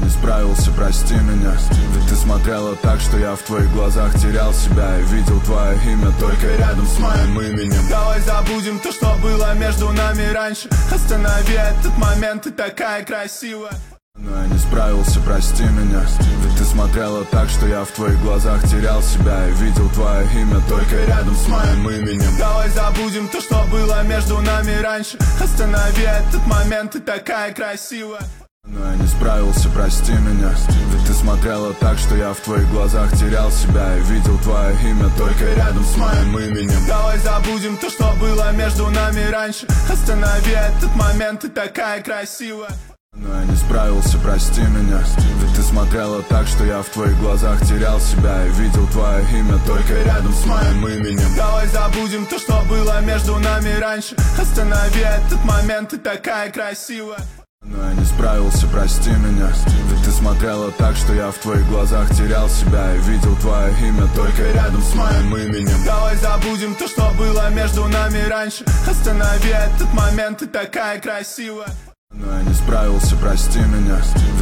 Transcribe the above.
не справился, прости меня. Ведь ты смотрела так, что я в твоих глазах терял себя. И видел твое имя только рядом с моим именем. Давай забудем то, что было между нами раньше. Останови этот момент, ты такая красивая. Но я не справился, прости меня. Ведь ты смотрела так, что я в твоих глазах терял себя. И видел твое имя только рядом с моим именем. Давай забудем то, что было между нами раньше. Останови этот момент, ты такая красивая. Но я не справился, прости меня. Ведь ты смотрела так, что я в твоих глазах терял себя. И видел твое имя только рядом с моим именем. Давай забудем то, что было между нами раньше. Останови этот момент, ты такая красивая. Но я не справился, прости меня. Ведь ты смотрела так, что я в твоих глазах терял себя. И видел твое имя только рядом с моим именем. Давай забудем то, что было между нами раньше. Останови этот момент, ты такая красивая. Но я не справился, прости меня. Ведь ты смотрела так, что я в твоих глазах терял себя. И видел твое имя только рядом с моим именем. Давай забудем то, что было между нами раньше. Останови этот момент, ты такая красивая. Но я не справился, прости меня.